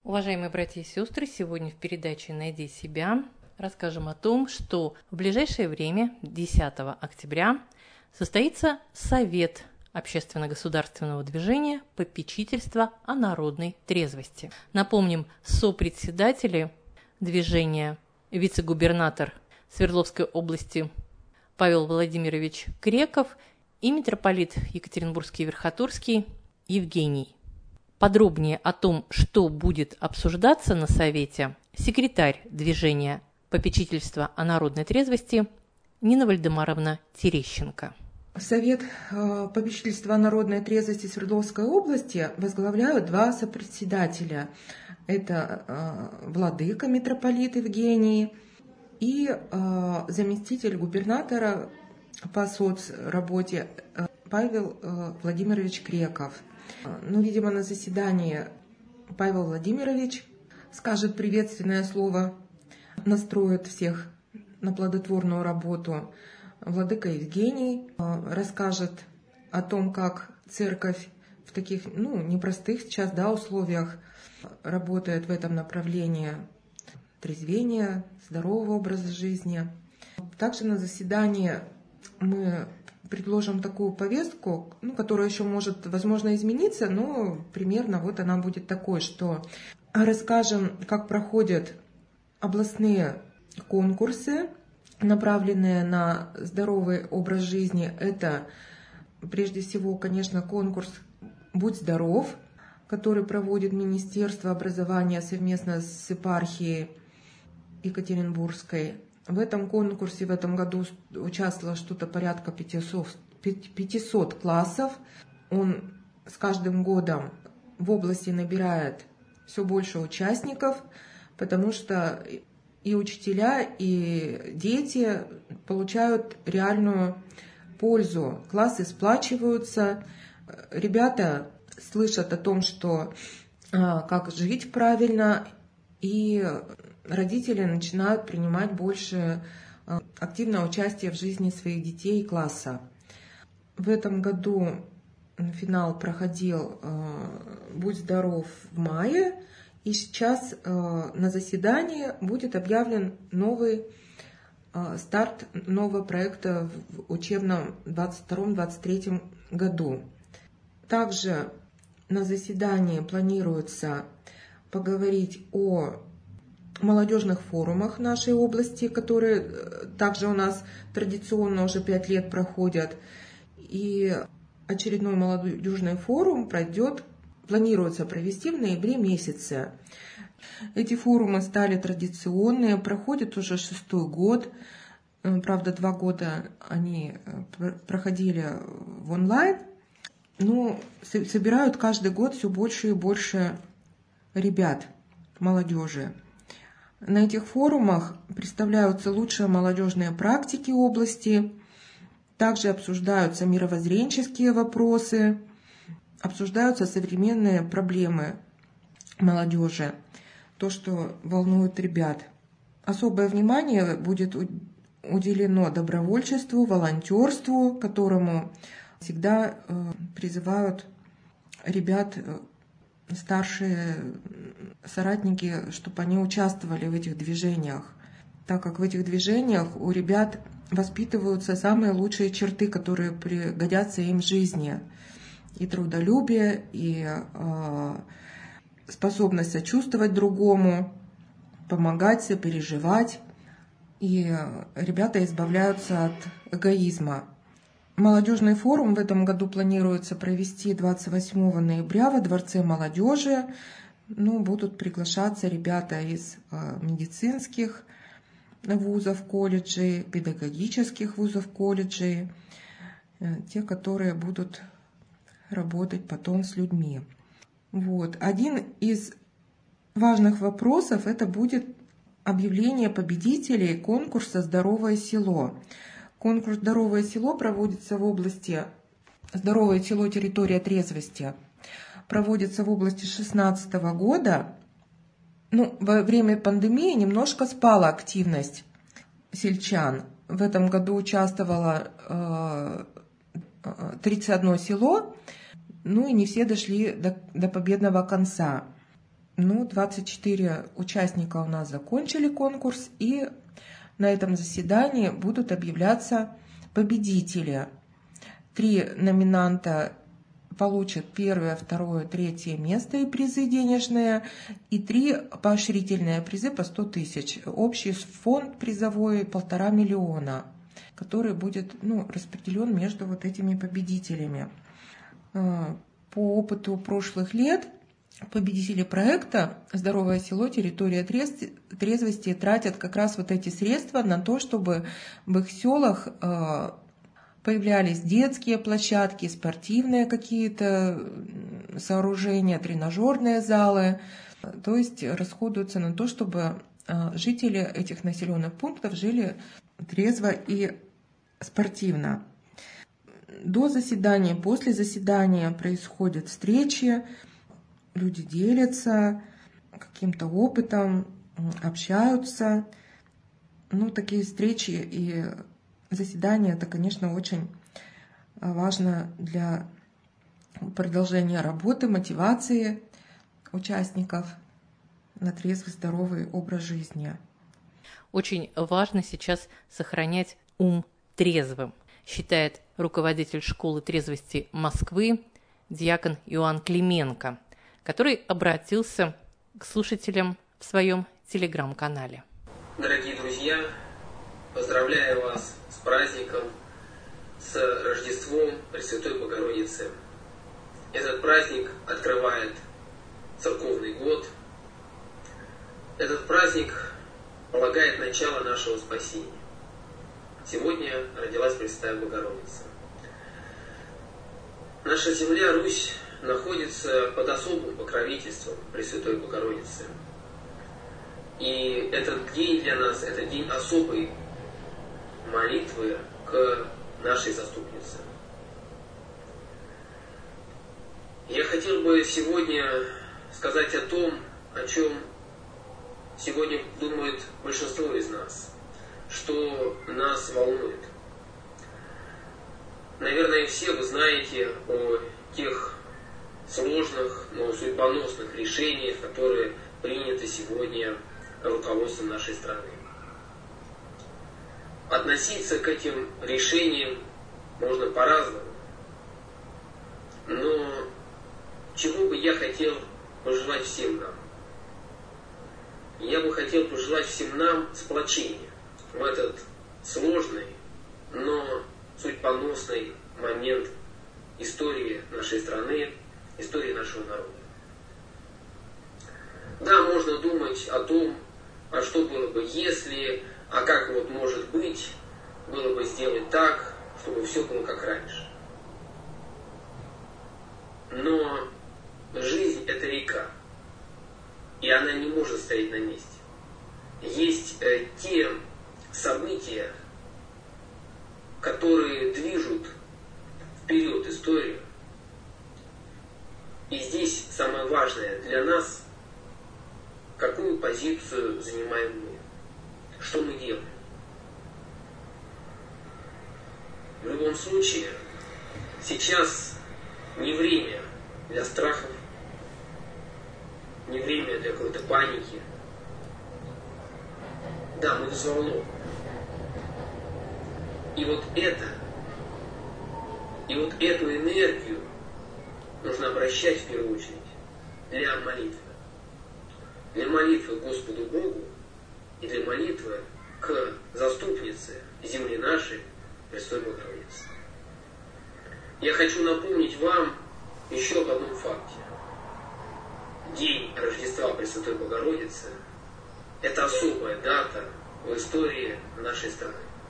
Уважаемые братья и сестры, сегодня в передаче «Найди себя» расскажем о том, что в ближайшее время, 10 октября, состоится Совет общественно-государственного движения «Попечительство о народной трезвости». Напомним, сопредседатели движения вице-губернатор Свердловской области Павел Владимирович Креков и митрополит Екатеринбургский и Верхотурский Евгений. Подробнее о том, что будет обсуждаться на Совете, секретарь движения «Попечительство о народной трезвости» Нина Вальдемаровна Терещенко. Совет попечительства о народной трезвости Свердловской области возглавляют два сопредседателя. Это владыка митрополит Евгений и заместитель губернатора по соцработе Павел Владимирович Креков. Видимо, на заседании Павел Владимирович скажет приветственное слово, настроит всех на плодотворную работу. Владыка Евгений расскажет о том, как церковь в таких непростых сейчас условиях работает в этом направлении трезвения, здорового образа жизни. Также на заседании мы предложим такую повестку, которая еще может, возможно, измениться, но примерно она будет такой, что расскажем, как проходят областные конкурсы, направленные на здоровый образ жизни. Это, прежде всего, конечно, конкурс «Будь здоров», который проводит Министерство образования совместно с епархией Екатеринбургской. В этом конкурсе в этом году участвовало что-то порядка 500 классов. Он с каждым годом в области набирает все больше участников, потому что и учителя, и дети получают реальную пользу. Классы сплачиваются, ребята слышат о том, что как жить правильно, и родители начинают принимать больше активное участие в жизни своих детей и класса. В этом году финал проходил «Будь здоров» в мае, и сейчас на заседании будет объявлен новый старт нового проекта в учебном 2022-2023 году. Также на заседании планируется поговорить о молодежных форумах нашей области, которые также у нас традиционно уже 5 лет проходят. И очередной молодежный форум планируется провести в ноябре месяце. Эти форумы стали традиционные, проходят уже 6-й год. Правда, 2 года они проходили в онлайн, но собирают каждый год все больше и больше ребят, молодежи. На этих форумах представляются лучшие молодежные практики области, также обсуждаются мировоззренческие вопросы, обсуждаются современные проблемы молодежи, то, что волнует ребят. Особое внимание будет уделено добровольчеству, волонтерству, к которому всегда призывают ребят старшие соратники, чтобы они участвовали в этих движениях, так как в этих движениях у ребят воспитываются самые лучшие черты, которые пригодятся им в жизни. И трудолюбие, и способность сочувствовать другому, помогать, сопереживать. И ребята избавляются от эгоизма. Молодежный форум в этом году планируется провести 28 ноября во Дворце молодежи. Будут приглашаться ребята из медицинских вузов, колледжей, педагогических вузов, колледжей, те, которые будут работать потом с людьми. Один из важных вопросов это будет объявление победителей конкурса «Здоровое село». Конкурс «Здоровое село» проводится в области «Здоровое село. Территория трезвости». Проводится в области 2016 года. Во время пандемии немножко спала активность сельчан. В этом году участвовало 31 село, и не все дошли до победного конца. 24 участника у нас закончили конкурс, и на этом заседании будут объявляться победители. 3 номинанта получат 1, 2, 3 место и призы денежные, и 3 поощрительные призы по 100 тысяч. Общий фонд призовой 1,5 миллиона, который будет распределен между вот этими победителями. По опыту прошлых лет победители проекта «Здоровое село. Территория трезвости» тратят как раз вот эти средства на то, чтобы в их селах появлялись детские площадки, спортивные какие-то сооружения, тренажерные залы. То есть расходуются на то, чтобы жители этих населенных пунктов жили трезво и спортивно. До заседания, после заседания происходят встречи, люди делятся каким-то опытом, общаются. Такие встречи и заседания, это, конечно, очень важно для продолжения работы, мотивации участников на трезвый, здоровый образ жизни. Очень важно сейчас сохранять ум трезвым, считает руководитель школы трезвости Москвы диакон Иоанн Клименко, который обратился к слушателям в своем телеграм-канале. Дорогие друзья, поздравляю вас с праздником, с Рождеством Пресвятой Богородицы. Этот праздник открывает церковный год. Этот праздник полагает начало нашего спасения. Сегодня родилась Пресвятая Богородица. Наша земля, Русь, находится под особым покровительством Пресвятой Богородицы. И этот день для нас, это день особой молитвы к нашей заступнице. Я хотел бы сегодня сказать о том, о чем сегодня думает большинство из нас, что нас волнует. Наверное, все вы знаете о тех сложных, но судьбоносных решениях, которые приняты сегодня руководством нашей страны. Относиться к этим решениям можно по-разному, но чего бы я хотел пожелать всем нам? Я бы хотел пожелать всем нам сплочения в этот сложный, но судьбоносный момент истории нашей страны, истории нашего народа. Да, можно думать о том, а что было бы если, а как вот может быть, было бы сделать так, чтобы все было как раньше. Но жизнь – это река, и она не может стоять на месте. Есть те события, которые движут вперед историю. И здесь самое важное для нас, какую позицию занимаем мы, что мы делаем. В любом случае, сейчас не время для страхов, не время для какой-то паники. Да, мы взволнованы. И вот эту энергию нужно обращать в первую очередь для молитвы. Для молитвы к Господу Богу и для молитвы к заступнице земли нашей, Пресвятой Богородице. Я хочу напомнить вам еще об одном факте. День Рождества Пресвятой Богородицы – это особая дата в истории нашей страны.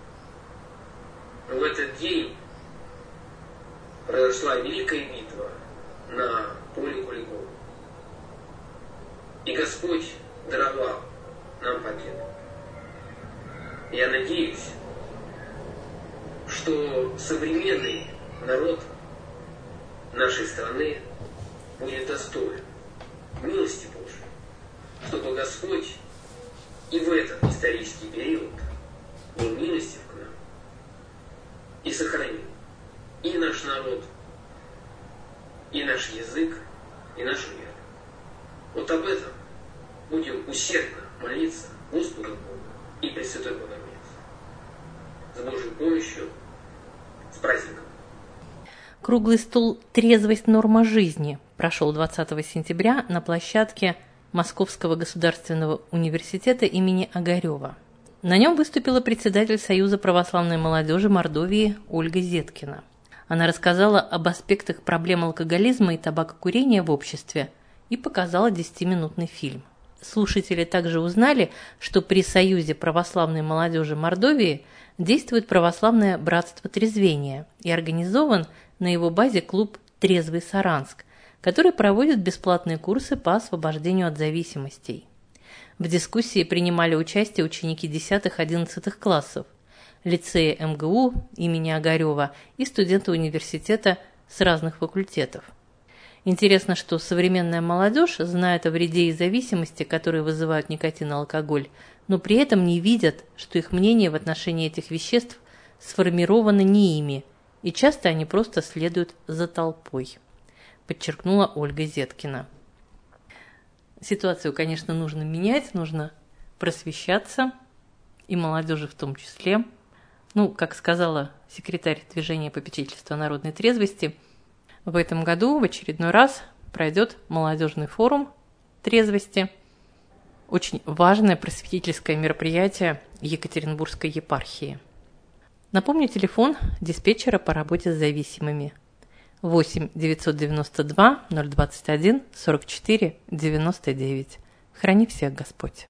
В этот день произошла великая битва на поле Куликово. И Господь даровал нам победу. Я надеюсь, что современный народ нашей страны будет достоин милости Божией, чтобы Господь и в этот исторический период был милостив к нам и сохранил и наш народ, и наш язык, и нашу веру. Вот об этом усердно молиться Господу Богу и Пресвятой Богородице. С Божьей помощью, с праздником. Круглый стол «Трезвость. Норма жизни» прошел 20 сентября на площадке Московского государственного университета имени Огарева. На нем выступила председатель Союза православной молодежи Мордовии Ольга Зеткина. Она рассказала об аспектах проблем алкоголизма и табакокурения в обществе и показала 10-минутный фильм. Слушатели также узнали, что при Союзе православной молодежи Мордовии действует православное братство трезвения и организован на его базе клуб «Трезвый Саранск», который проводит бесплатные курсы по освобождению от зависимостей. В дискуссии принимали участие ученики 10-11 классов, лицея МГУ имени Огарева и студенты университета с разных факультетов. Интересно, что современная молодежь знает о вреде и зависимости, которые вызывают никотин и алкоголь, но при этом не видят, что их мнение в отношении этих веществ сформировано не ими, и часто они просто следуют за толпой, подчеркнула Ольга Зеткина. Ситуацию, конечно, нужно менять, нужно просвещаться, и молодежи в том числе. Как сказала секретарь движения попечительства народной трезвости, в этом году в очередной раз пройдет молодежный форум трезвости. Очень важное просветительское мероприятие Екатеринбургской епархии. Напомню телефон диспетчера по работе с зависимыми. 8 992 021 44 99. Храни всех Господь.